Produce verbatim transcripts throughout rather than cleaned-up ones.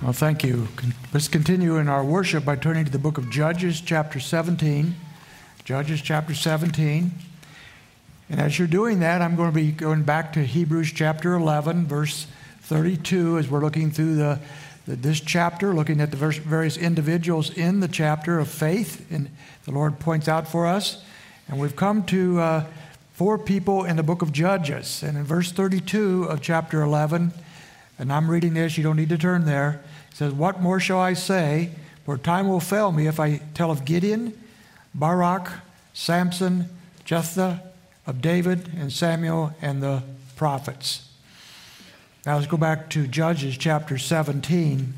Well, thank you. Let's continue in our worship by turning to the book of Judges, chapter seventeen. Judges, chapter seventeen. And as you're doing that, I'm going to be going back to Hebrews chapter eleven, verse thirty-two, as we're looking through the, the this chapter, looking at the vers- various individuals in the chapter of faith, and the Lord points out for us. And we've come to uh, four people in the book of Judges. And in verse thirty-two of chapter eleven, and I'm reading this, you don't need to turn there. It says, "What more shall I say? For time will fail me if I tell of Gideon, Barak, Samson, Jephthah, of David and Samuel and the prophets." Now let's go back to Judges chapter seventeen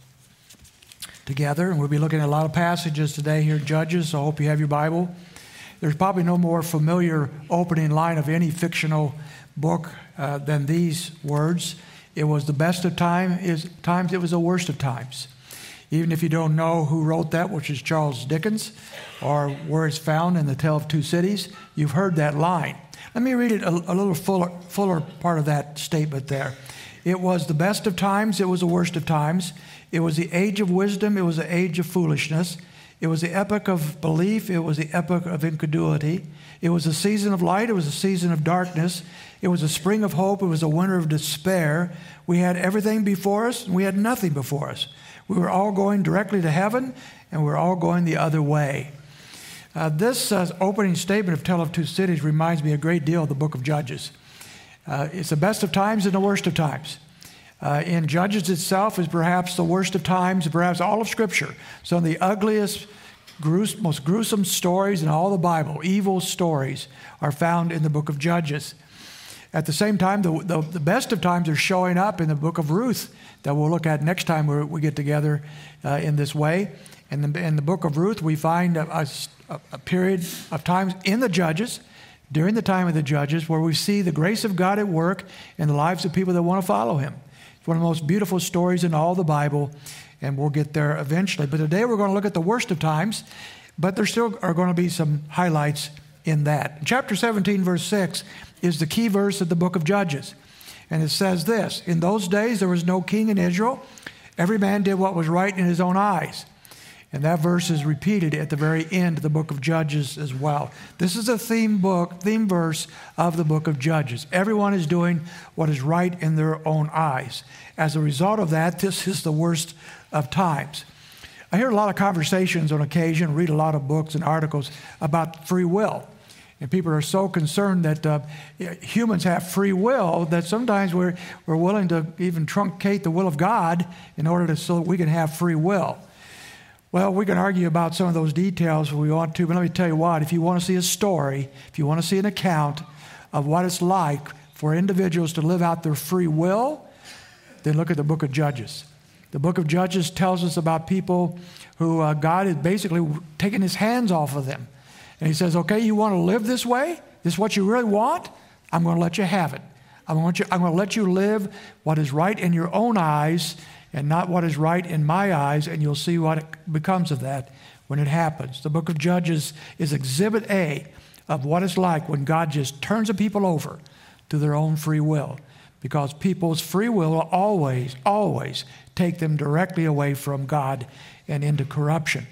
together. And we'll be looking at a lot of passages today here in Judges, so I hope you have your Bible. There's probably no more familiar opening line of any fictional book uh, than these words. It was the best of time, is, times, it was the worst of times. Even if you don't know who wrote that, which is Charles Dickens, or where it's found in The Tale of Two Cities, you've heard that line. Let me read it a, a little fuller, fuller part of that statement there. It was the best of times, it was the worst of times. It was the age of wisdom, it was the age of foolishness. It was the epoch of belief, it was the epoch of incredulity. It was a season of light, it was a season of darkness. It was a spring of hope, it was a winter of despair. We had everything before us, and we had nothing before us. We were all going directly to heaven, and we were all going the other way. Uh, this uh, opening statement of Tale of Two Cities reminds me a great deal of the book of Judges. Uh, it's the best of times and the worst of times. Uh, in Judges itself is perhaps the worst of times, perhaps all of Scripture. Some of the ugliest, grues- most gruesome stories in all the Bible, evil stories, are found in the book of Judges. At the same time, the, the, the best of times are showing up in the book of Ruth that we'll look at next time we, we get together uh, in this way. In the, in the book of Ruth, we find a, a, a period of times in the Judges, during the time of the Judges, where we see the grace of God at work in the lives of people that want to follow Him. It's one of the most beautiful stories in all the Bible, and we'll get there eventually. But today we're going to look at the worst of times, but there still are going to be some highlights in that. In chapter seventeen, verse six, is the key verse of the book of Judges. And it says this: "In those days there was no king in Israel. Every man did what was right in his own eyes." And that verse is repeated at the very end of the book of Judges as well. This is a theme book, theme verse of the book of Judges. Everyone is doing what is right in their own eyes. As a result of that, this is the worst of times. I hear a lot of conversations on occasion, read a lot of books and articles about free will. And people are so concerned that uh, humans have free will that sometimes we're, we're willing to even truncate the will of God in order to so that we can have free will. Well, we can argue about some of those details if we want to, but let me tell you what, if you want to see a story, if you want to see an account of what it's like for individuals to live out their free will, then look at the book of Judges. The book of Judges tells us about people who uh, God is basically taking His hands off of them. And He says, okay, you want to live this way? This is what you really want? I'm going to let you have it. I'm going to, I'm going to let you live what is right in your own eyes and not what is right in my eyes, and you'll see what it becomes of that when it happens. The book of Judges is exhibit A of what it's like when God just turns the people over to their own free will, because people's free will will always, always take them directly away from God and into corruption.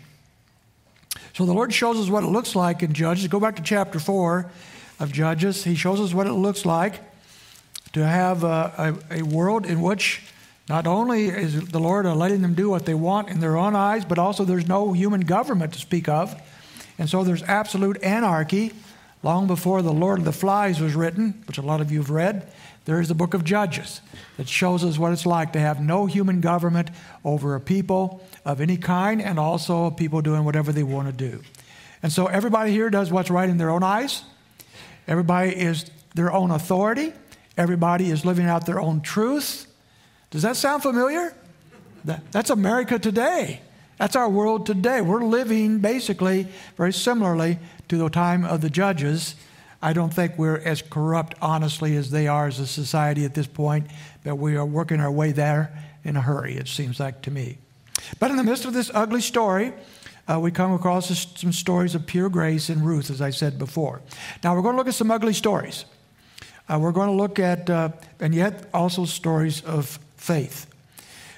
So the Lord shows us what it looks like in Judges. Go back to chapter four of Judges. He shows us what it looks like to have a, a, a world in which not only is the Lord letting them do what they want in their own eyes, but also there's no human government to speak of. And so there's absolute anarchy. Long before The Lord of the Flies was written, which a lot of you have read, there is the book of Judges that shows us what it's like to have no human government over a people of any kind, and also people doing whatever they want to do. And so everybody here does what's right in their own eyes. Everybody is their own authority. Everybody is living out their own truth. Does that sound familiar? That, that's America today. That's our world today. We're living basically very similarly to the time of the Judges. I don't think we're as corrupt, honestly, as they are as a society at this point, but we are working our way there in a hurry, it seems like to me. But in the midst of this ugly story, uh, we come across some stories of pure grace in Ruth, as I said before. Now, we're going to look at some ugly stories. Uh, we're going to look at, uh, and yet also stories of faith.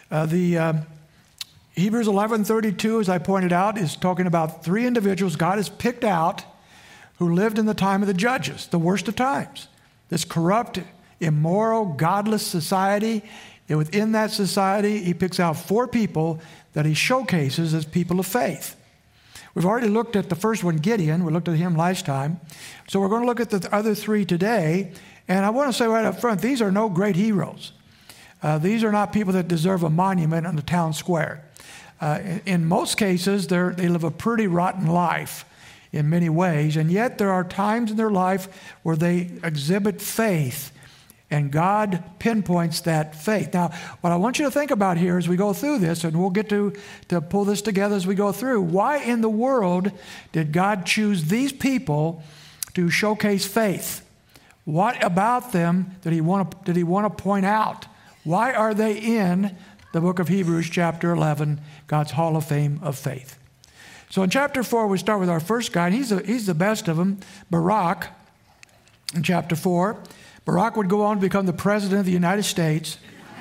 Uh, the uh, Hebrews eleven thirty-two, as I pointed out, is talking about three individuals God has picked out who lived in the time of the judges, the worst of times. This corrupt, immoral, godless society. And within that society, he picks out four people that he showcases as people of faith. We've already looked at the first one, Gideon. We looked at him last time. So we're going to look at the other three today. And I want to say right up front, these are no great heroes. Uh, these are not people that deserve a monument on the town square. Uh, in, in most cases, they're, they live a pretty rotten life in many ways. And yet there are times in their life where they exhibit faith. And God pinpoints that faith. Now, what I want you to think about here as we go through this, and we'll get to, to pull this together as we go through, why in the world did God choose these people to showcase faith? What about them did he want to, did he want to point out? Why are they in the book of Hebrews chapter eleven, God's Hall of Fame of faith? So in chapter four, we start with our first guy, and he's, a, he's the best of them, Barak, in chapter four. Barak would go on to become the president of the United States.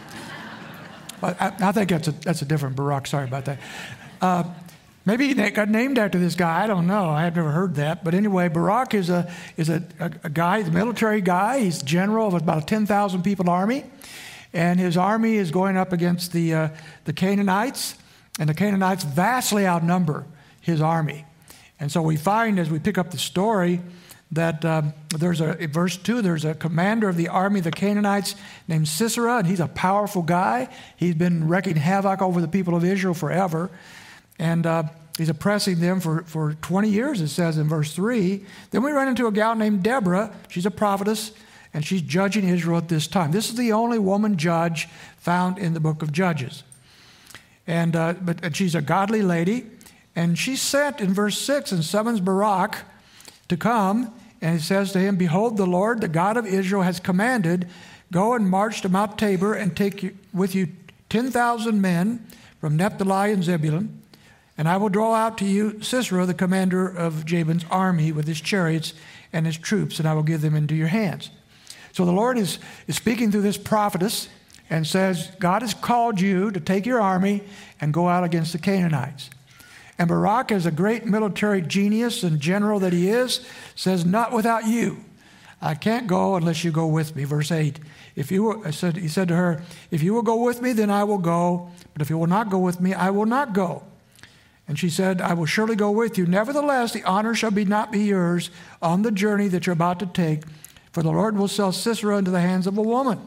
But I, I think that's a, that's a different Barak. Sorry about that. Uh, maybe he got named after this guy. I don't know. I have never heard that. But anyway, Barak is a is a, a, a guy, a military guy. He's general of about a ten thousand people army. And his army is going up against the, uh, the Canaanites. And the Canaanites vastly outnumber his army. And so we find as we pick up the story that um, there's a, in verse two, there's a commander of the army of the Canaanites named Sisera, and he's a powerful guy. He's been wreaking havoc over the people of Israel forever. And uh, he's oppressing them for, for twenty years, it says in verse three. Then we run into a gal named Deborah. She's a prophetess, and she's judging Israel at this time. This is the only woman judge found in the book of Judges. And, uh, but, and she's a godly lady, and she's sent in verse six and summons Barak to come, and it says to him, "Behold, the Lord, the God of Israel, has commanded, go and march to Mount Tabor and take with you ten thousand men from Naphtali and Zebulun, and I will draw out to you Sisera, the commander of Jabin's army, with his chariots and his troops, and I will give them into your hands." So the Lord is, is speaking through this prophetess and says, God has called you to take your army and go out against the Canaanites. And Barak, as a great military genius and general that he is, says, "Not without you. I can't go unless you go with me." Verse eight. If you will, I said, he said to her, "If you will go with me, then I will go. But if you will not go with me, I will not go." And she said, "I will surely go with you. Nevertheless, the honor shall be not be yours on the journey that you're about to take, for the Lord will sell Sisera into the hands of a woman."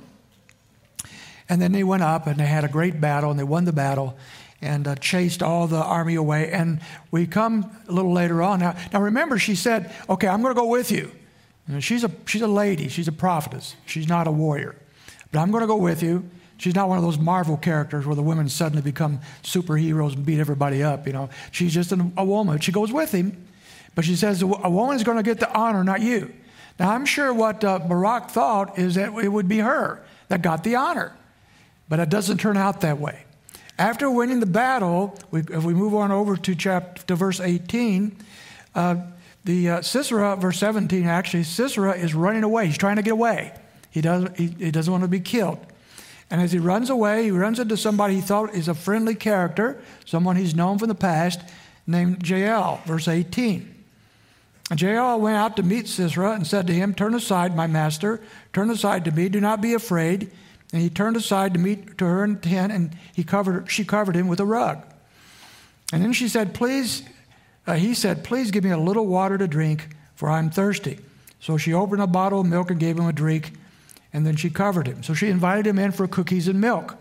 And then they went up and they had a great battle, and they won the battle and uh, chased all the army away. And we come a little later on. Now, now remember, she said, "Okay, I'm going to go with you." You know, she's a she's a lady. She's a prophetess. She's not a warrior. But I'm going to go with you. She's not one of those Marvel characters where the women suddenly become superheroes and beat everybody up. You know, she's just a, a woman. She goes with him, but she says, "A woman's going to get the honor, not you." Now, I'm sure what uh, Barak thought is that it would be her that got the honor, but it doesn't turn out that way. After winning the battle, we, if we move on over to chapter to verse eighteen, uh, the uh, Sisera, verse seventeen, actually, Sisera is running away. He's trying to get away. He doesn't. He, he doesn't want to be killed. And as he runs away, he runs into somebody he thought is a friendly character, someone he's known from the past, named Jael. Verse eighteen. And Jael went out to meet Sisera and said to him, "Turn aside, my master. Turn aside to me. Do not be afraid." And he turned aside to meet to her in the tent, and he covered, she covered him with a rug. And then she said, "Please," uh, he said, "Please give me a little water to drink, for I'm thirsty." So she opened a bottle of milk and gave him a drink, and then she covered him. So she invited him in for cookies and milk.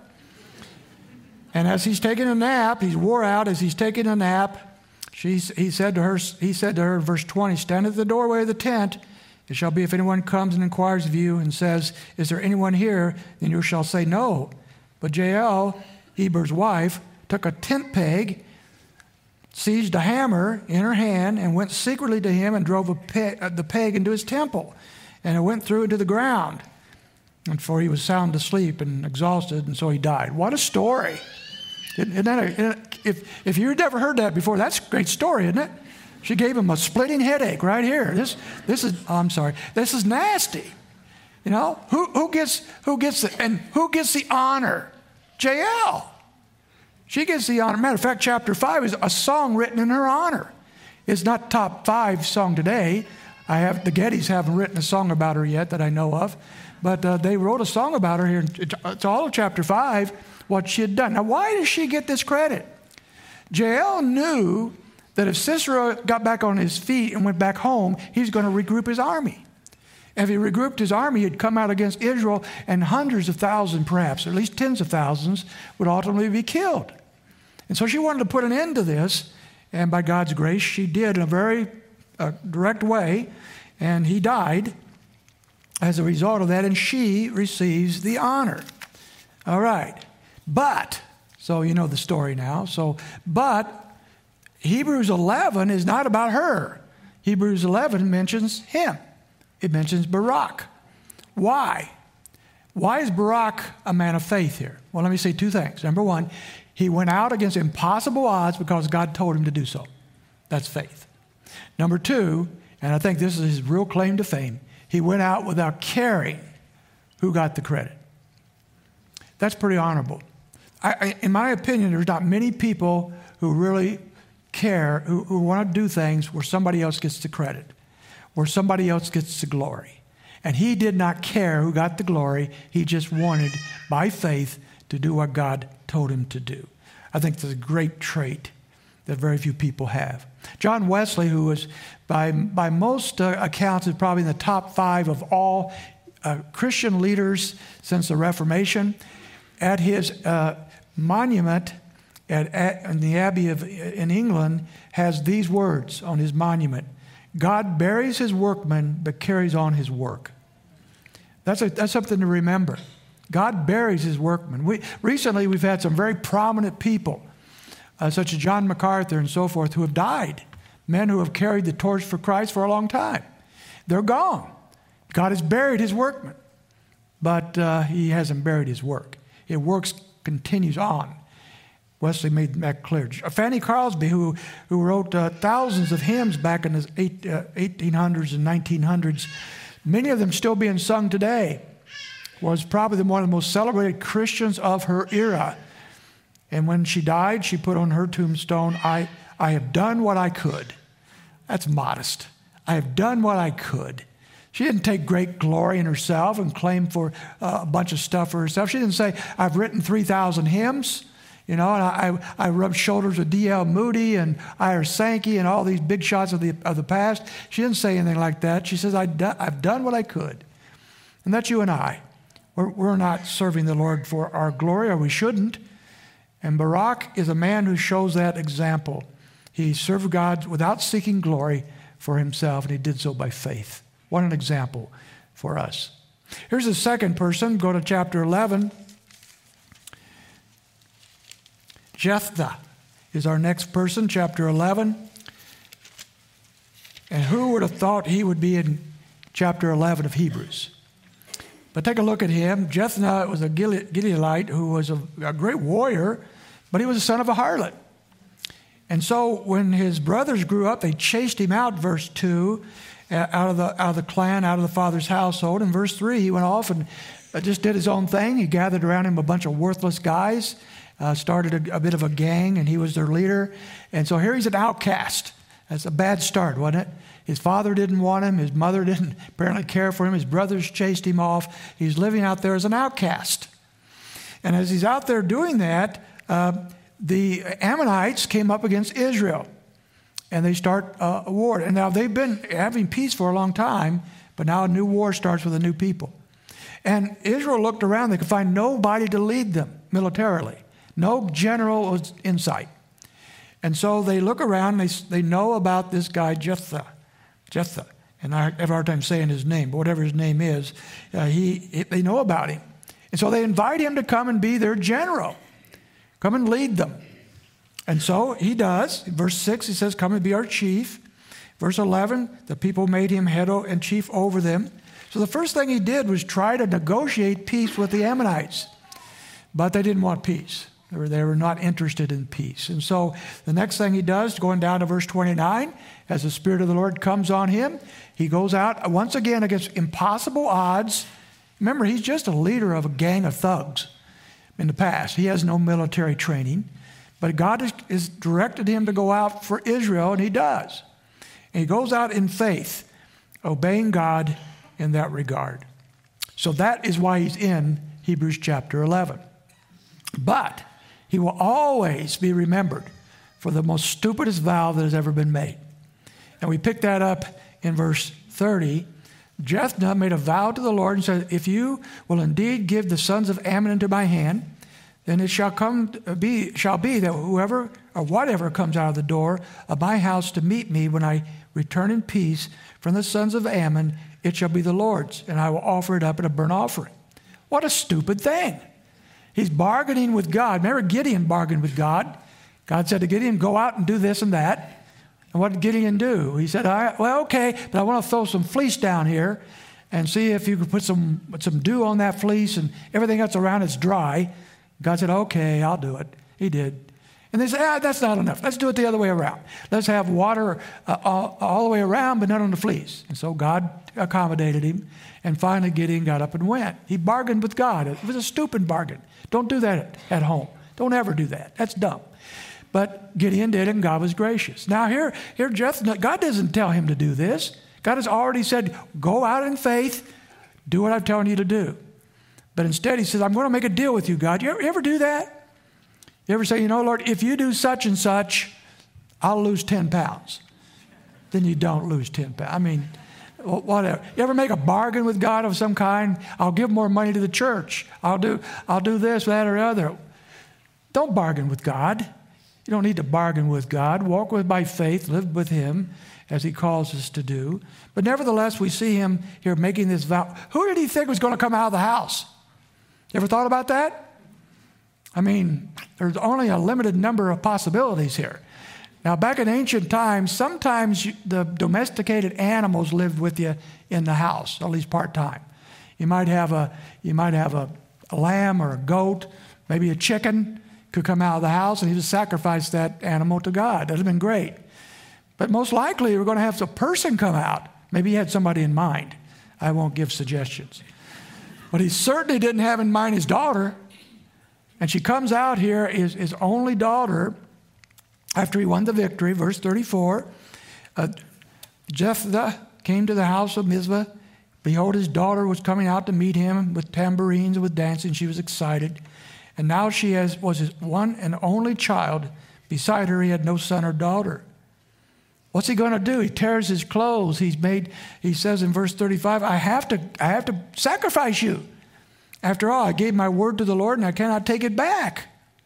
And as he's taking a nap, he's wore out. As he's taking a nap, she's, he said to her, he said to her, verse twenty, "Stand at the doorway of the tent. It shall be if anyone comes and inquires of you and says, 'Is there anyone here?' then you shall say no." But Jael, Heber's wife, took a tent peg, seized a hammer in her hand, and went secretly to him and drove a pe- uh, the peg into his temple. And it went through into the ground. And for he was sound asleep and exhausted, and so he died. What a story. Isn't that a, if, if you've never heard that before, that's a great story, isn't it? She gave him a splitting headache right here. This, this is, oh, I'm sorry, this is nasty. You know, who, who gets, who gets the, and who gets the honor? Jael. She gets the honor. Matter of fact, chapter five is a song written in her honor. It's not top five song today. I have the Gettys haven't written a song about her yet that I know of, but uh, they wrote a song about her here. It's all of chapter five, what she had done. Now, why does she get this credit? Jael knew that if Sisera got back on his feet and went back home, he's going to regroup his army. If he regrouped his army, he'd come out against Israel, and hundreds of thousands, perhaps, or at least tens of thousands, would ultimately be killed. And so she wanted to put an end to this, and by God's grace, she did in a very uh, direct way, and he died as a result of that, and she receives the honor. All right. But, so you know the story now, so, but Hebrews eleven is not about her. Hebrews eleven mentions him. It mentions Barak. Why? Why is Barak a man of faith here? Well, let me say two things. Number one, he went out against impossible odds because God told him to do so. That's faith. Number two, and I think this is his real claim to fame, he went out without caring who got the credit. That's pretty honorable. I, I, in my opinion, there's not many people who really care, who, who want to do things where somebody else gets the credit, where somebody else gets the glory. And he did not care who got the glory. He just wanted, by faith, to do what God told him to do. I think that's a great trait that very few people have. John Wesley, who was by, by most uh, accounts is probably in the top five of all uh, Christian leaders since the Reformation, at his uh, monument at, at in the Abbey of in England has these words on his monument: God buries his workmen but carries on his work. That's, a, that's something to remember. God buries his workmen. We, recently, we've had some very prominent people, uh, such as John MacArthur and so forth, who have died. Men who have carried the torch for Christ for a long time. They're gone. God has buried his workmen, but uh, he hasn't buried his work. His work continues on. Wesley made that clear. Fanny Crosby, who, who wrote uh, thousands of hymns back in the eight, uh, eighteen hundreds and nineteen hundreds, many of them still being sung today, was probably one of the most celebrated Christians of her era. And when she died, she put on her tombstone, I, I have done what I could. That's modest. I have done what I could. She didn't take great glory in herself and claim for uh, a bunch of stuff for herself. She didn't say, I've written three thousand hymns. You know, and I, I rubbed shoulders with D L Moody and Ira Sankey and all these big shots of the of the past. She didn't say anything like that. She says, I do, I've done what I could. And that's you and I. We're, we're not serving the Lord for our glory, or we shouldn't. And Barak is a man who shows that example. He served God without seeking glory for himself, and he did so by faith. What an example for us. Here's the second person. Go to chapter eleven. Jephthah is our next person, chapter eleven. And who would have thought he would be in chapter eleven of Hebrews? But take a look at him. Jephthah was a Gileadite who was a, a great warrior, but he was the son of a harlot. And so when his brothers grew up, they chased him out, verse two, out of the, out of the clan, out of the father's household. In verse three, he went off and just did his own thing. He gathered around him a bunch of worthless guys. Uh, started a, a bit of a gang, and he was their leader. And so here he's an outcast. That's a bad start, wasn't it? His father didn't want him. His mother didn't apparently care for him. His brothers chased him off. He's living out there as an outcast. And as he's out there doing that, uh, the Ammonites came up against Israel, and they start uh, a war. And now they've been having peace for a long time, but now a new war starts with a new people. And Israel looked around. They could find nobody to lead them militarily. No general was in sight. And so they look around, they, they know about this guy, Jephthah. Jephthah. And I have a hard time saying his name, but whatever his name is, uh, he, he, they know about him. And so they invite him to come and be their general. Come and lead them. And so he does. In verse six, he says, come and be our chief. Verse eleven, the people made him head and chief over them. So the first thing he did was try to negotiate peace with the Ammonites. But they didn't want peace. They were, they were not interested in peace. And so the next thing he does, going down to verse twenty-nine, as the Spirit of the Lord comes on him, he goes out once again against impossible odds. Remember, he's just a leader of a gang of thugs in the past. He has no military training. But God has, has directed him to go out for Israel, and he does. And he goes out in faith, obeying God in that regard. So that is why he's in Hebrews chapter eleven. But he will always be remembered for the most stupidest vow that has ever been made. And we pick that up in verse thirty. Jephthah made a vow to the Lord and said, if you will indeed give the sons of Ammon into my hand, then it shall come be shall be that whoever or whatever comes out of the door of my house to meet me when I return in peace from the sons of Ammon, it shall be the Lord's, and I will offer it up at a burnt offering. What a stupid thing. He's bargaining with God. Remember, Gideon bargained with God. God said to Gideon, go out and do this and that. And what did Gideon do? He said, all right, well, okay, but I want to throw some fleece down here and see if you could put some, some dew on that fleece and everything that's around it's dry. God said, okay, I'll do it. He did. And they said, ah, that's not enough. Let's do it the other way around. Let's have water uh, all, all the way around, but not on the fleece. And so God accommodated him. And finally, Gideon got up and went. He bargained with God. It was a stupid bargain. Don't do that at, at home. Don't ever do that. That's dumb. But Gideon did it, and God was gracious. Now here, here Jephthah, God doesn't tell him to do this. God has already said, go out in faith, do what I'm telling you to do. But instead he says, I'm going to make a deal with you, God. You ever, you ever do that? You ever say, you know, Lord, if you do such and such, I'll lose ten pounds. Then you don't lose ten pounds. I mean, whatever. You ever make a bargain with God of some kind? I'll give more money to the church. I'll do, I'll do this, that, or other. Don't bargain with God. You don't need to bargain with God. Walk with by faith, live with him as he calls us to do. But nevertheless, we see him here making this vow. Who did he think was going to come out of the house? You ever thought about that? I mean, there's only a limited number of possibilities here. Now, back in ancient times, sometimes you, the domesticated animals lived with you in the house, at least part-time. You might have a, you might have a, a lamb or a goat, maybe a chicken could come out of the house, and he would sacrifice that animal to God. That would have been great. But most likely, we're going to have a person come out. Maybe he had somebody in mind. I won't give suggestions. But he certainly didn't have in mind his daughter. And she comes out here, his, his only daughter, after he won the victory, verse thirty-four. Uh, Jephthah came to the house of Mizpah. Behold, his daughter was coming out to meet him with tambourines and with dancing. She was excited. And now she has, was his one and only child. Beside her, he had no son or daughter. What's he going to do? He tears his clothes. He's made, he says in verse thirty-five, I have to, I have to sacrifice you. After all, I gave my word to the Lord and I cannot take it back.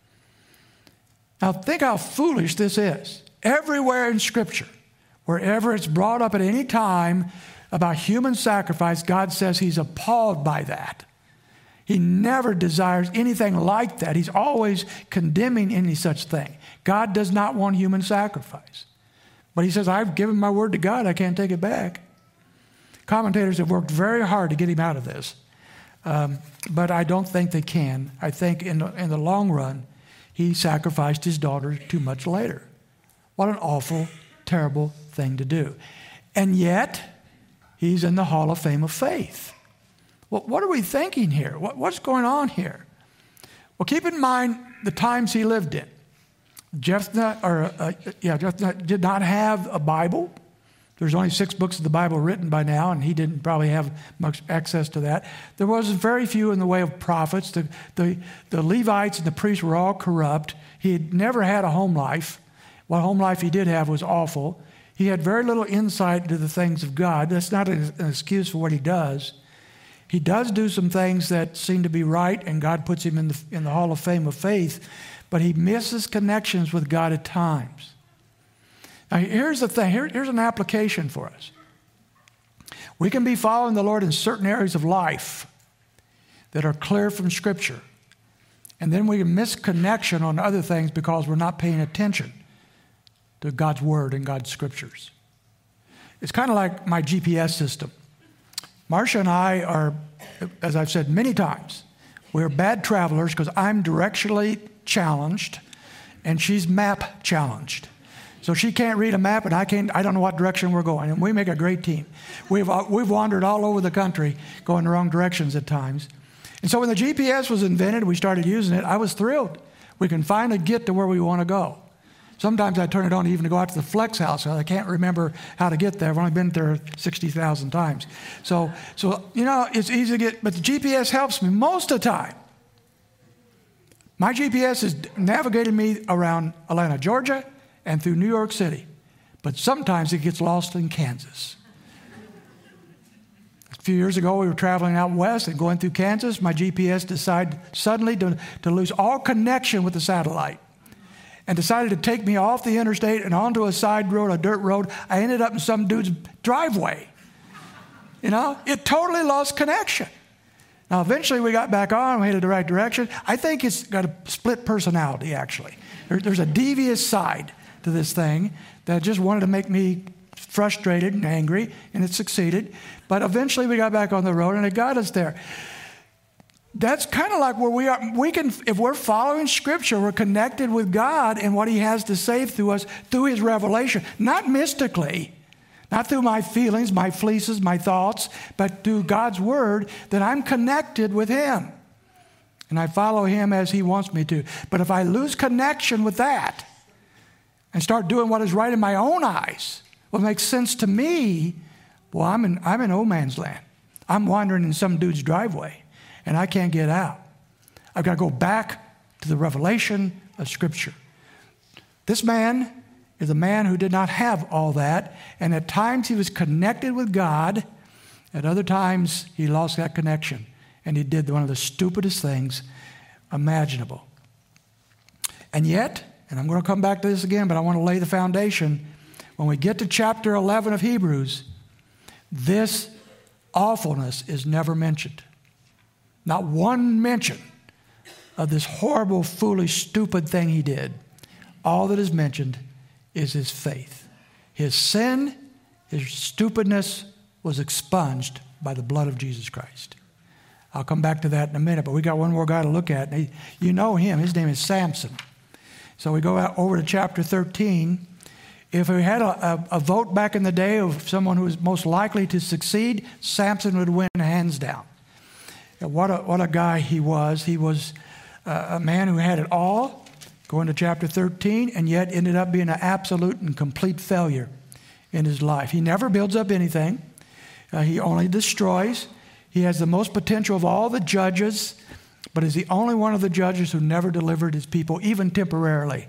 Now think how foolish this is. Everywhere in Scripture, wherever it's brought up at any time about human sacrifice, God says he's appalled by that. He never desires anything like that. He's always condemning any such thing. God does not want human sacrifice. But he says, I've given my word to God. I can't take it back. Commentators have worked very hard to get him out of this. Um, but I don't think they can. I think in the, in the long run, he sacrificed his daughter too much later. What an awful, terrible thing to do. And yet, he's in the Hall of Fame of Faith. Well, what are we thinking here? What, what's going on here? Well, keep in mind the times he lived in. Jephthah, or uh, yeah, Jephthah did not have a Bible. There's only six books of the Bible written by now, and he didn't probably have much access to that. There was very few in the way of prophets. The, the, the Levites and the priests were all corrupt. He had never had a home life. What home life he did have was awful. He had very little insight into the things of God. That's not an, an excuse for what he does. He does do some things that seem to be right, and God puts him in the, in the Hall of Fame of Faith, but he misses connections with God at times. Now, here's the thing. Here, here's an application for us. We can be following the Lord in certain areas of life that are clear from Scripture, and then we can miss connection on other things because we're not paying attention to God's Word and God's Scriptures. It's kind of like my G P S system. Marcia and I are, as I've said many times, we're bad travelers because I'm directionally challenged and she's map challenged. So she can't read a map and I can't, I don't know what direction we're going. And we make a great team. We've, we've wandered all over the country going the wrong directions at times. And so when the G P S was invented, we started using it, I was thrilled. We can finally get to where we want to go. Sometimes I turn it on even to go out to the Flex House. I can't remember how to get there. I've only been there sixty thousand times. So, so, you know, it's easy to get, but the G P S helps me most of the time. My G P S has navigated me around Atlanta, Georgia, and through New York City. But sometimes it gets lost in Kansas. A few years ago, we were traveling out west and going through Kansas. My G P S decided suddenly to, to lose all connection with the satellite and decided to take me off the interstate and onto a side road, a dirt road. I ended up in some dude's driveway. You know, it totally lost connection. Now, eventually we got back on, we headed the right direction. I think it's got a split personality, actually. There, there's a devious side to this thing that just wanted to make me frustrated and angry, and it succeeded. But eventually we got back on the road, and it got us there. That's kind of like where we are. We can, if we're following Scripture, we're connected with God and what He has to say through us, through His revelation. Not mystically, not through my feelings, my fleeces, my thoughts, but through God's Word, that I'm connected with Him. And I follow Him as He wants me to. But if I lose connection with that and start doing what is right in my own eyes, what makes sense to me, well, I'm in, I'm in old man's land. I'm wandering in some dude's driveway. And I can't get out. I've got to go back to the revelation of Scripture. This man is a man who did not have all that. And at times he was connected with God. At other times he lost that connection. And he did one of the stupidest things imaginable. And yet, and I'm going to come back to this again, but I want to lay the foundation. When we get to chapter eleven of Hebrews, this awfulness is never mentioned. Not one mention of this horrible, foolish, stupid thing he did. All that is mentioned is his faith. His sin, his stupidness was expunged by the blood of Jesus Christ. I'll come back to that in a minute, but we got one more guy to look at. He, you know him. His name is Samson. So we go out over to chapter thirteen. If we had a, a, a vote back in the day of someone who was most likely to succeed, Samson would win hands down. What a, what a guy he was. He was uh, a man who had it all, going to chapter thirteen, and yet ended up being an absolute and complete failure in his life. He never builds up anything. Uh, he only destroys. He has the most potential of all the judges, but is the only one of the judges who never delivered his people, even temporarily.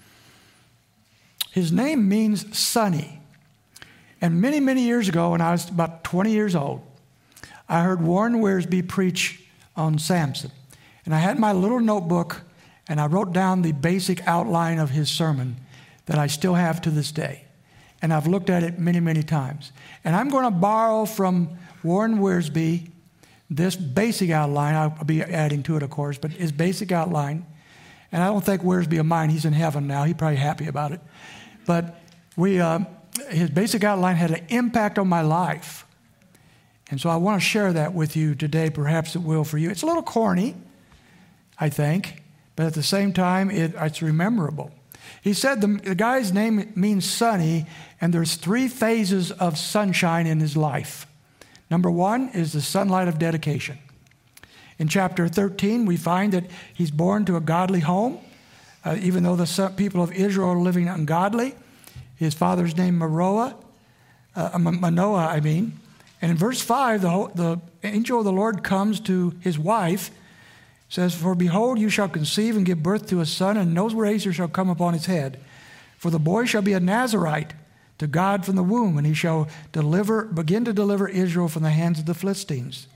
His name means sunny. And many, many years ago, when I was about twenty years old, I heard Warren Wiersbe preach on Samson. And I had my little notebook, and I wrote down the basic outline of his sermon that I still have to this day. And I've looked at it many, many times. And I'm going to borrow from Warren Wiersbe this basic outline. I'll be adding to it, of course, but his basic outline. And I don't think Wiersbe of mine, he's in heaven now. He's probably happy about it. But we, uh, his basic outline had an impact on my life. And so I want to share that with you today. Perhaps it will for you. It's a little corny, I think, but at the same time, it, it's rememberable. He said the, the guy's name means sunny, and there's three phases of sunshine in his life. Number one is the sunlight of dedication. In chapter thirteen, we find that he's born to a godly home, uh, even though the people of Israel are living ungodly. His father's name Manoah, uh, Manoah, I mean. And in verse five, the, the angel of the Lord comes to his wife, says, "For behold, you shall conceive and give birth to a son, and no razor shall come upon his head. For the boy shall be a Nazarite to God from the womb, and he shall deliver, begin to deliver Israel from the hands of the Philistines."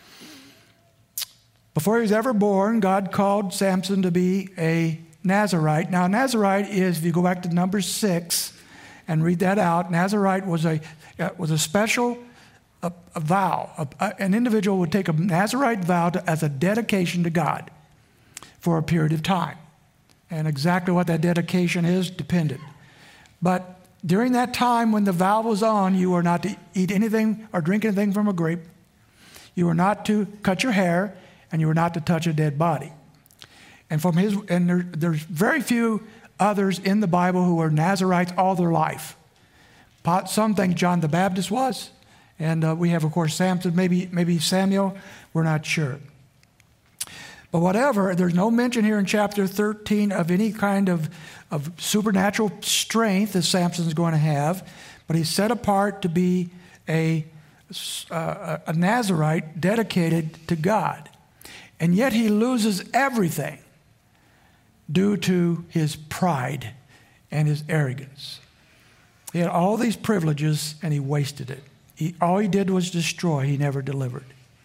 Before he was ever born, God called Samson to be a Nazarite. Now, Nazarite is, if you go back to number six and read that out, Nazarite was a, uh, was a special A, a vow. A, a, an individual would take a Nazarite vow to, as a dedication to God for a period of time. And exactly what that dedication is depended. But during that time when the vow was on, you were not to eat anything or drink anything from a grape. You were not to cut your hair, and you were not to touch a dead body. And from his, and there, there's very few others in the Bible who were Nazarites all their life. Some think John the Baptist was. And uh, we have, of course, Samson, maybe maybe Samuel. We're not sure. But whatever, there's no mention here in chapter thirteen of any kind of, of supernatural strength that Samson's going to have. But he's set apart to be a, uh, a Nazarite dedicated to God. And yet he loses everything due to his pride and his arrogance. He had all these privileges and he wasted it. He, all he did was destroy. He never delivered.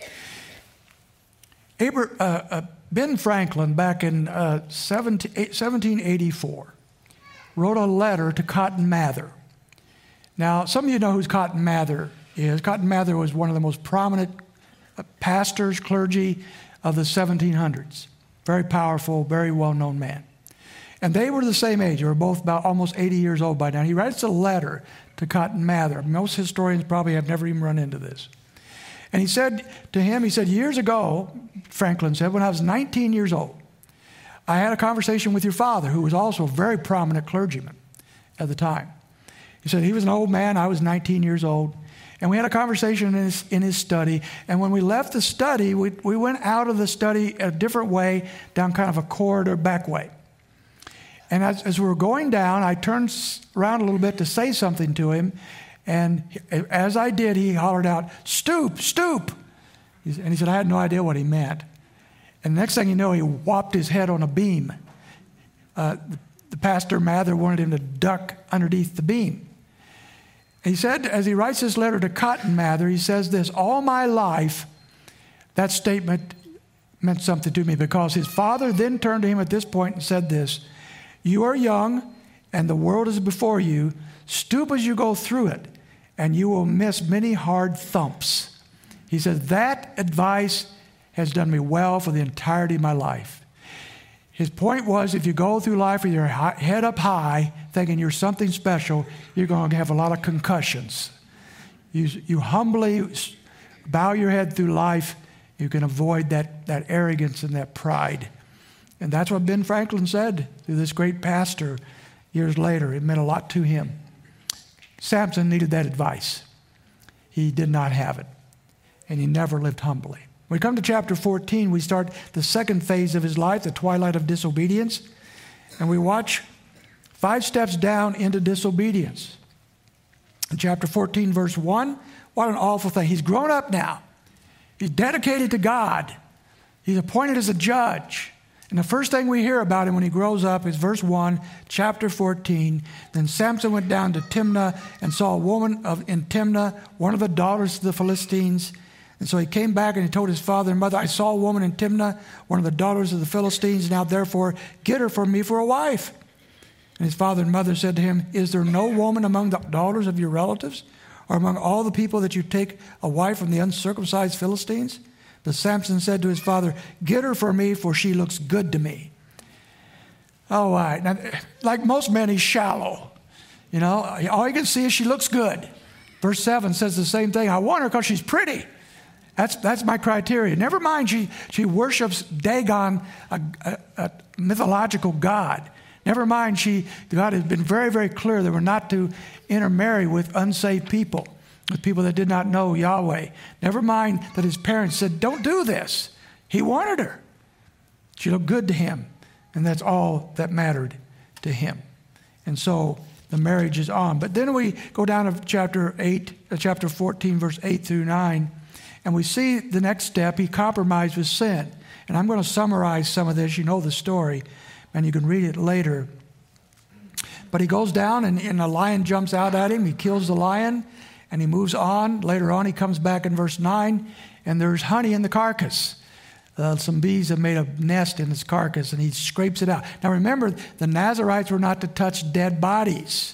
Aber, uh, uh, Ben Franklin, back in uh, seventeen eighty-four, wrote a letter to Cotton Mather. Now, some of you know who Cotton Mather is. Cotton Mather was one of the most prominent pastors, clergy of the seventeen hundreds. Very powerful, very well-known man. And they were the same age. They were both about almost eighty years old by now. He writes a letter to Cotton Mather. Most historians probably have never even run into this. And he said to him, he said, years ago, Franklin said, when I was nineteen years old, I had a conversation with your father, who was also a very prominent clergyman at the time. He said he was an old man, I was nineteen years old, and we had a conversation in his, in his study, and when we left the study, we, we went out of the study a different way, down kind of a corridor back way. And as, as we were going down, I turned around a little bit to say something to him, and as I did, he hollered out, "Stoop, stoop!" And he said, I had no idea what he meant. And the next thing you know, he whopped his head on a beam. Uh, the, the pastor, Mather, wanted him to duck underneath the beam. He said, as he writes this letter to Cotton Mather, he says this, all my life, that statement meant something to me, because his father then turned to him at this point and said this, you are young and the world is before you. Stoop as you go through it and you will miss many hard thumps. He said, that advice has done me well for the entirety of my life. His point was, if you go through life with your head up high, thinking you're something special, you're going to have a lot of concussions. You, you humbly bow your head through life, you can avoid that, that arrogance and that pride. And that's what Ben Franklin said to this great pastor years later. It meant a lot to him. Samson needed that advice. He did not have it. And he never lived humbly. When we come to chapter fourteen, we start the second phase of his life, the twilight of disobedience. And we watch five steps down into disobedience. In chapter fourteen, verse one, what an awful thing. He's grown up now. He's dedicated to God. He's appointed as a judge. And the first thing we hear about him when he grows up is verse one, chapter fourteen. Then Samson went down to Timnah and saw a woman of, in Timnah, one of the daughters of the Philistines. And so he came back and he told his father and mother, I saw a woman in Timnah, one of the daughters of the Philistines. Now therefore get her for me for a wife. And his father and mother said to him, is there no woman among the daughters of your relatives, or among all the people that you take a wife from the uncircumcised Philistines? But Samson said to his father, get her for me, for she looks good to me. All right. Now, like most men, he's shallow. You know, all you can see is she looks good. Verse seven says the same thing. I want her because she's pretty. That's that's my criteria. Never mind, she, she worships Dagon, a, a, a mythological god. Never mind, she God has been very, very clear that we're not to intermarry with unsaved people, with people that did not know Yahweh. Never mind that his parents said, don't do this. He wanted her. She looked good to him, and that's all that mattered to him. And so the marriage is on. But then we go down to chapter eight, uh, chapter fourteen, verse eight through nine, and we see the next step. He compromised with sin. And I'm going to summarize some of this. You know the story, and you can read it later. But he goes down, and, and a lion jumps out at him. He kills the lion, and he moves on. Later on, he comes back in verse nine, and there's honey in the carcass. Uh, some bees have made a nest in his carcass, and he scrapes it out. Now remember, the Nazarites were not to touch dead bodies.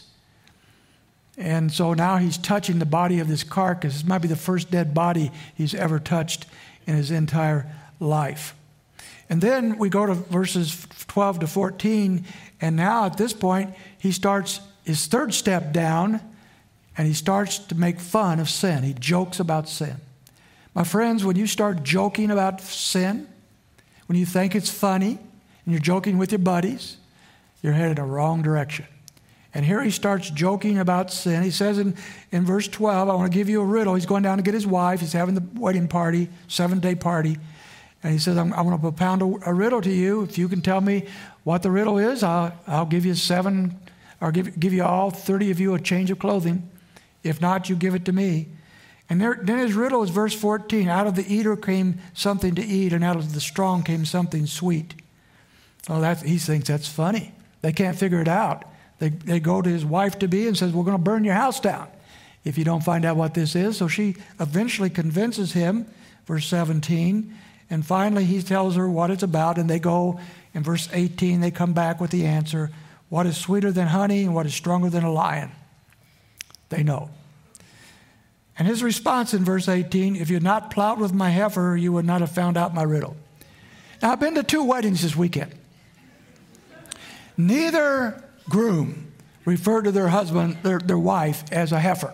And so now he's touching the body of this carcass. This might be the first dead body he's ever touched in his entire life. And then we go to verses twelve to fourteen, and now at this point, he starts his third step down, and he starts to make fun of sin. He jokes about sin. My friends, when you start joking about sin, when you think it's funny, and you're joking with your buddies, you're headed in a wrong direction. And here he starts joking about sin. He says in, in verse twelve, I want to give you a riddle. He's going down to get his wife. He's having the wedding party, seven-day party. And he says, I'm, I'm going to propound a, a riddle to you. If you can tell me what the riddle is, I'll, I'll give you seven, or give, give you all, thirty of you, a change of clothing. If not, you give it to me. And there, then his riddle is verse fourteen. Out of the eater came something to eat, and out of the strong came something sweet. Well, that's, he thinks that's funny. They can't figure it out. They, they go to his wife-to-be and says, we're going to burn your house down if you don't find out what this is. So she eventually convinces him, verse seventeen. And finally, he tells her what it's about, and they go, in verse eighteen, they come back with the answer, what is sweeter than honey and what is stronger than a lion? They know. And his response in verse eighteen, if you had not plowed with my heifer, you would not have found out my riddle. Now, I've been to two weddings this weekend. Neither groom referred to their husband, their, their wife, as a heifer.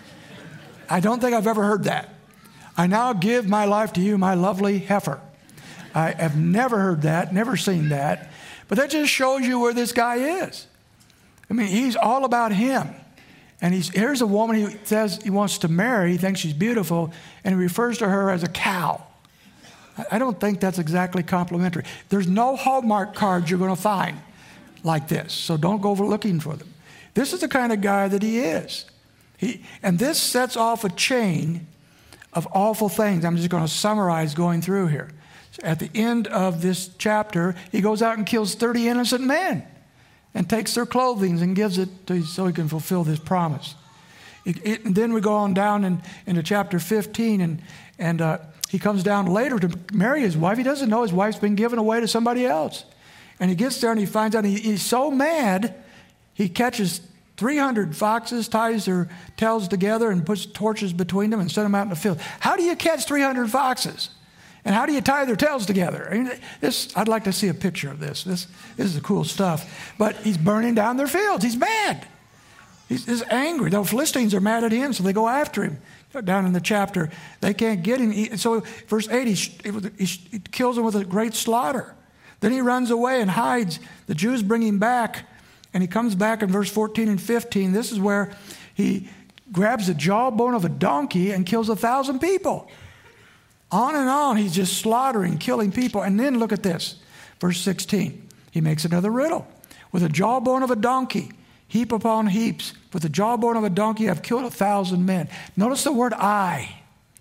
I don't think I've ever heard that. I now give my life to you, my lovely heifer. I have never heard that, never seen that. But that just shows you where this guy is. I mean, he's all about him. And he's, here's a woman he says he wants to marry. He thinks she's beautiful, and he refers to her as a cow. I don't think that's exactly complimentary. There's no Hallmark cards you're going to find like this, so don't go looking for them. This is the kind of guy that he is. He, and this sets off a chain of awful things. I'm just going to summarize going through here. So at the end of this chapter, he goes out and kills thirty innocent men and takes their clothing and gives it to, so he can fulfill this promise. It, it, and then we go on down in, into chapter fifteen, and, and uh, he comes down later to marry his wife. He doesn't know his wife's been given away to somebody else. And he gets there and he finds out he, he's so mad, he catches three hundred foxes, ties their tails together and puts torches between them and sends them out in the field. How do you catch three hundred foxes? And how do you tie their tails together? I mean, this, I'd like to see a picture of this. This, this is the cool stuff. But he's burning down their fields. He's mad. He's, he's angry. The Philistines are mad at him, so they go after him. Down in the chapter, they can't get him. He, so verse eight, he, he, he kills them with a great slaughter. Then he runs away and hides. The Jews bring him back. And he comes back in verse fourteen and fifteen. This is where he grabs the jawbone of a donkey and kills a thousand people. On and on, he's just slaughtering, killing people. And then look at this, verse sixteen. He makes another riddle. With a jawbone of a donkey, heap upon heaps. With the jawbone of a donkey, I've killed a thousand men. Notice the word I.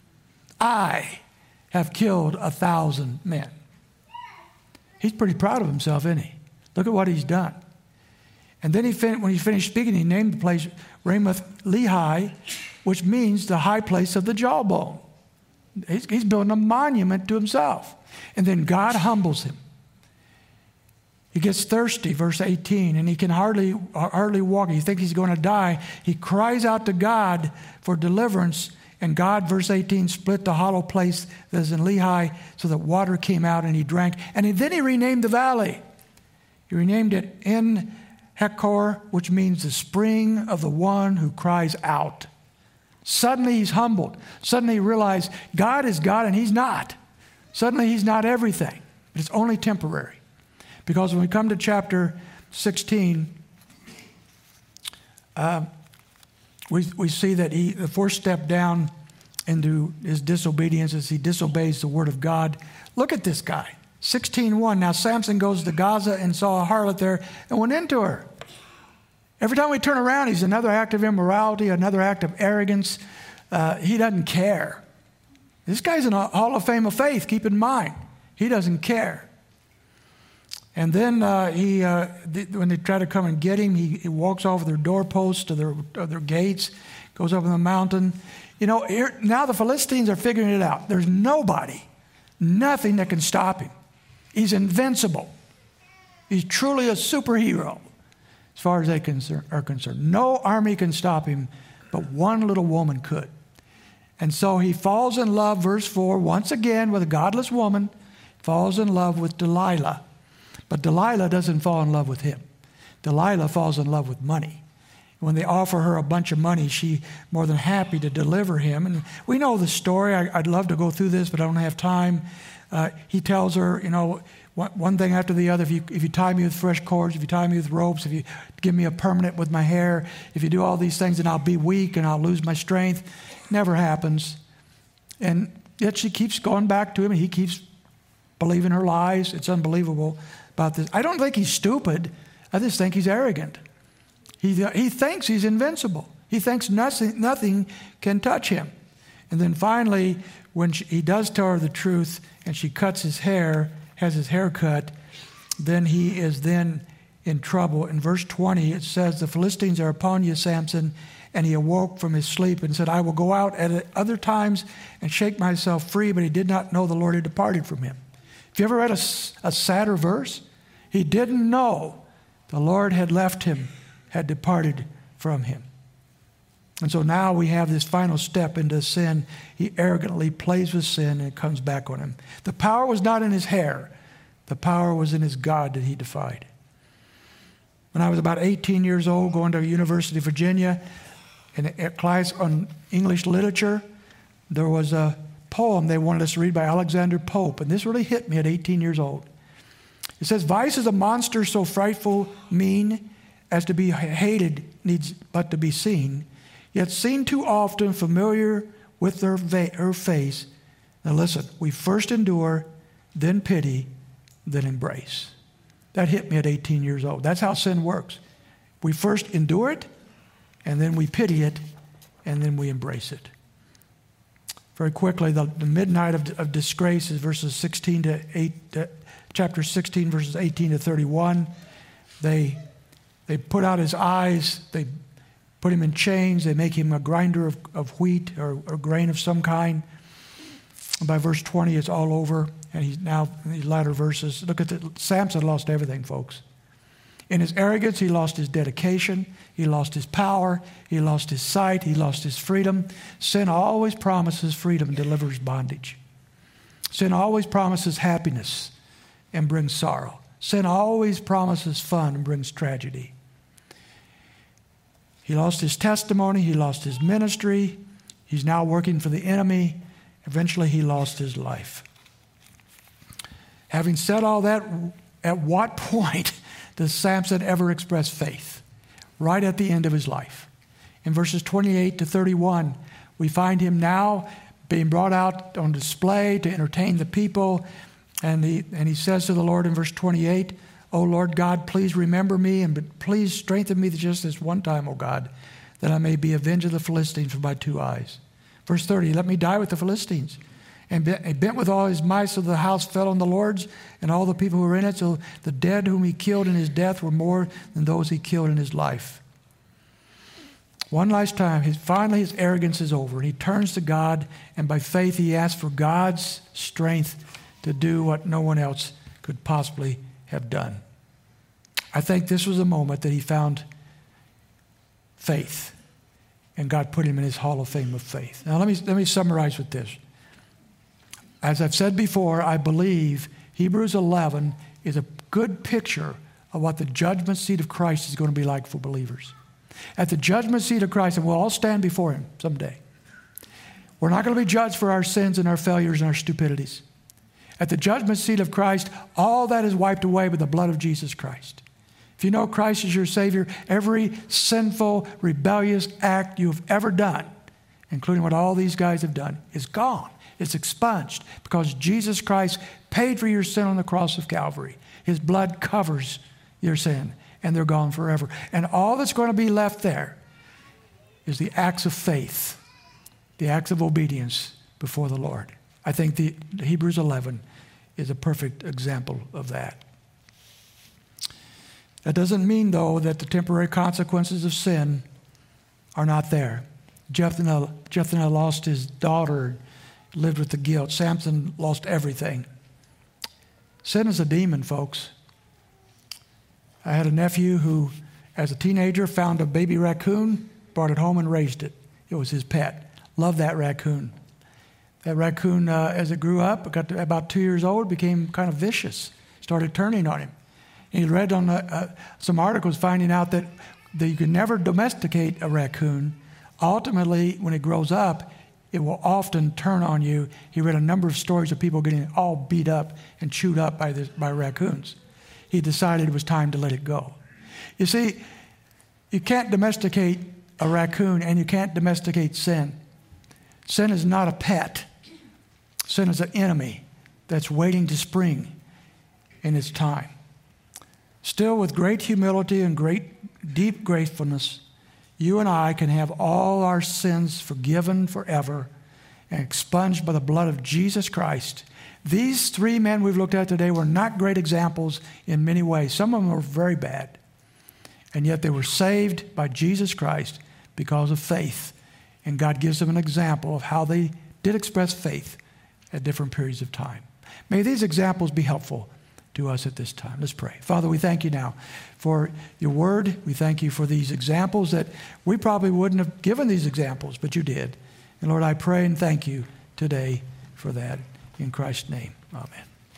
I have killed a thousand men. He's pretty proud of himself, isn't he? Look at what he's done. And then he fin- when he finished speaking, he named the place Ramoth Lehi, which means the high place of the jawbone. He's, he's building a monument to himself. And then God humbles him. He gets thirsty, verse eighteen, and he can hardly, hardly walk. He thinks he's going to die. He cries out to God for deliverance. And God, verse eighteen, split the hollow place that is in Lehi so that water came out and he drank. And then he renamed the valley. He renamed it En Hekor, which means the spring of the one who cries out. Suddenly he's humbled. Suddenly he realized God is God and he's not. Suddenly he's not everything, but it's only temporary. Because when we come to chapter sixteen, uh, we, we see that he, the first step down into his disobedience is he disobeys the word of God. Look at this guy, sixteen one. Now Samson goes to Gaza and saw a harlot there and went into her. Every time we turn around, he's another act of immorality, another act of arrogance. Uh, he doesn't care. This guy's in a Hall of Fame of faith, keep in mind. He doesn't care. And then uh, he, uh, th- when they try to come and get him, he, he walks over their doorposts to their, to their gates, goes up on the mountain. You know, here, now the Philistines are figuring it out. There's nobody, nothing that can stop him. He's invincible. He's truly a superhero as far as they concern, are concerned. No army can stop him, but one little woman could. And so he falls in love, verse four, once again with a godless woman, falls in love with Delilah. But Delilah doesn't fall in love with him. Delilah falls in love with money. When they offer her a bunch of money, she's more than happy to deliver him. And we know the story. I, I'd love to go through this, but I don't have time. Uh, he tells her, you know, one, one thing after the other. If you, if you tie me with fresh cords, if you tie me with ropes, if you give me a permanent with my hair, if you do all these things, then I'll be weak and I'll lose my strength. Never happens. And yet she keeps going back to him, and he keeps believing her lies. It's unbelievable about this. I don't think he's stupid. I just think he's arrogant. He, he thinks he's invincible. He thinks nothing, nothing can touch him. And then finally, when she, he does tell her the truth and she cuts his hair, has his hair cut, then he is then in trouble. In verse twenty, it says, the Philistines are upon you, Samson. And he awoke from his sleep and said, I will go out at other times and shake myself free. But he did not know the Lord had departed from him. Have you ever read a, a sadder verse? He didn't know the Lord had left him, had departed from him. And so now we have this final step into sin. He arrogantly plays with sin and it comes back on him. The power was not in his hair. The power was in his God that he defied. When I was about eighteen years old, going to University of Virginia, in a class on English literature, there was a poem they wanted us to read by Alexander Pope, and this really hit me at eighteen years old. It says, vice is a monster so frightful, mean, as to be hated needs but to be seen, yet seen too often, familiar with her, va- her face. Now listen, we first endure, then pity, then embrace. That hit me at eighteen years old. That's how sin works. We first endure it, and then we pity it, and then we embrace it. Very quickly, the, the midnight of, of disgrace is verses sixteen to eight, uh, chapter sixteen, verses eighteen to thirty-one. They, they put out his eyes, they put him in chains, they make him a grinder of, of wheat or, or grain of some kind. And by verse twenty, it's all over, and he's now in these latter verses. Look at the, Samson lost everything, folks. In his arrogance, he lost his dedication, he lost his power, he lost his sight, he lost his freedom. Sin always promises freedom and delivers bondage. Sin always promises happiness and brings sorrow. Sin always promises fun and brings tragedy. He lost his testimony, he lost his ministry, he's now working for the enemy. Eventually, he lost his life. Having said all that, at what point does Samson ever express faith? Right at the end of his life. In verses twenty-eight to thirty-one, we find him now being brought out on display to entertain the people. And he, and he says to the Lord in verse twenty-eight, O Lord God, please remember me and please strengthen me just this one time, O God, that I may be avenged of the Philistines with my two eyes. Verse thirty, let me die with the Philistines. And bent with all his might, so the house fell on the Lord's and all the people who were in it. So the dead whom he killed in his death were more than those he killed in his life. One last time, his, finally his arrogance is over. He turns to God, and by faith he asks for God's strength to do what no one else could possibly have done. I think this was the moment that he found faith, and God put him in his hall of fame of faith. Now let me, let me summarize with this. As I've said before, I believe Hebrews eleven is a good picture of what the judgment seat of Christ is going to be like for believers. At the judgment seat of Christ, and we'll all stand before him someday. We're not going to be judged for our sins and our failures and our stupidities. At the judgment seat of Christ, all that is wiped away by the blood of Jesus Christ. If you know Christ is your Savior, every sinful, rebellious act you have ever done, including what all these guys have done, is gone. It's expunged because Jesus Christ paid for your sin on the cross of Calvary. His blood covers your sin, and they're gone forever. And all that's going to be left there is the acts of faith, the acts of obedience before the Lord. I think the, the Hebrews eleven is a perfect example of that. That doesn't mean, though, that the temporary consequences of sin are not there. Jephthah, Jephthah lost his daughter, lived with the guilt. Samson lost everything. Sin is a demon, folks. I had a nephew who, as a teenager, found a baby raccoon, brought it home and raised it. It was his pet. Loved that raccoon. That raccoon, uh, as it grew up, got to about two years old, became kind of vicious, started turning on him. And he read on uh, some articles finding out that, that you can never domesticate a raccoon. Ultimately, when it grows up, it will often turn on you. He read a number of stories of people getting all beat up and chewed up by, this, by raccoons. He decided it was time to let it go. You see, you can't domesticate a raccoon and you can't domesticate sin. Sin is not a pet. Sin is an enemy that's waiting to spring in its time. Still, with great humility and great deep gratefulness, you and I can have all our sins forgiven forever and expunged by the blood of Jesus Christ. These three men we've looked at today were not great examples in many ways. Some of them were very bad. And yet they were saved by Jesus Christ because of faith. And God gives them an example of how they did express faith at different periods of time. May these examples be helpful to us at this time. Let's pray. Father, we thank you now for your word. We thank you for these examples that we probably wouldn't have given these examples, but you did. And Lord, I pray and thank you today for that. In Christ's name, amen.